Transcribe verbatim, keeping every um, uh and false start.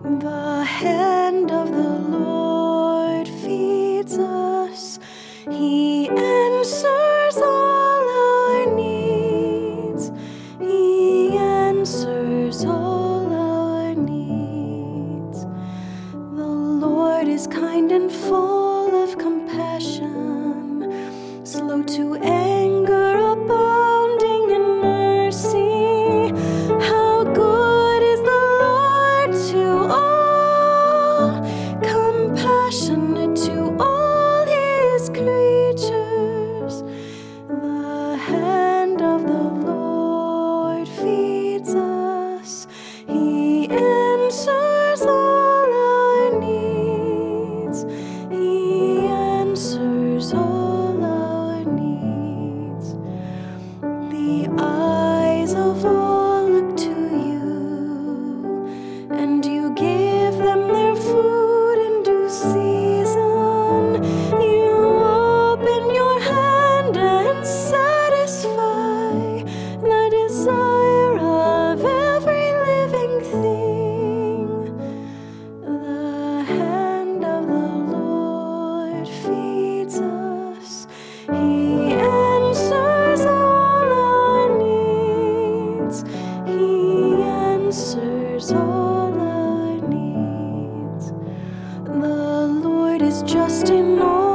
The hand of the Lord feeds us. He answers all our needs. He answers all our needs. The Lord is kind and full of compassion, slow to anger, abounding in mercy. How good is the Lord to all, compassionate to all his creatures. The hand of the Lord feeds us. He answers all our needs. He answers all our needs. The eyes of all look to you, and you give them their food in due season. You open your hand and satisfy the desire of every living thing. The hand of the Lord feeds us. He answers all our needs. He answers all our needs. The Lord is just in all